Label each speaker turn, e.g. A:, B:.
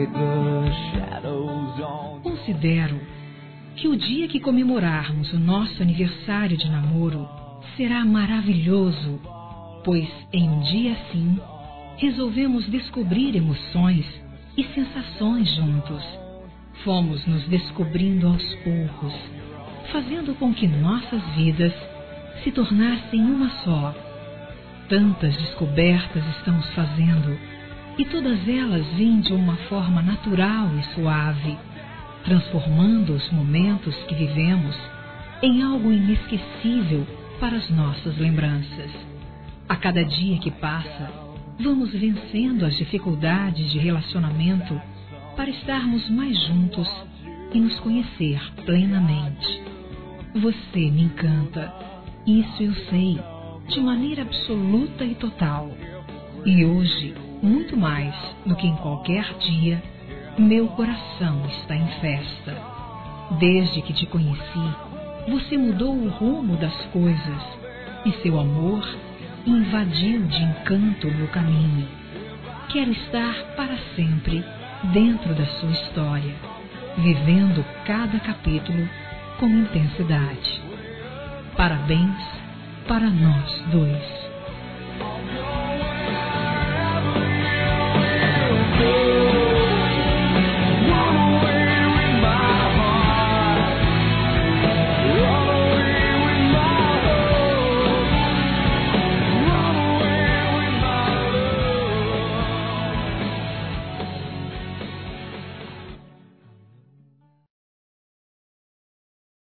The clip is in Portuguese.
A: Considero que o dia que comemorarmos o nosso aniversário de namoro será maravilhoso, pois em um dia assim resolvemos descobrir emoções e sensações juntos. Fomos nos descobrindo aos poucos, fazendo com que nossas vidas se tornassem uma só. Tantas descobertas estamos fazendo, e todas elas vêm de uma forma natural e suave, transformando os momentos que vivemos em algo inesquecível para as nossas lembranças. A cada dia que passa, vamos vencendo as dificuldades de relacionamento para estarmos mais juntos e nos conhecer plenamente. Você me encanta, isso eu sei, de maneira absoluta e total. E hoje, muito mais do que em qualquer dia, meu coração está em festa. Desde que te conheci, você mudou o rumo das coisas e seu amor invadiu de encanto meu caminho. Quero estar para sempre dentro da sua história, vivendo cada capítulo com intensidade. Parabéns para nós dois.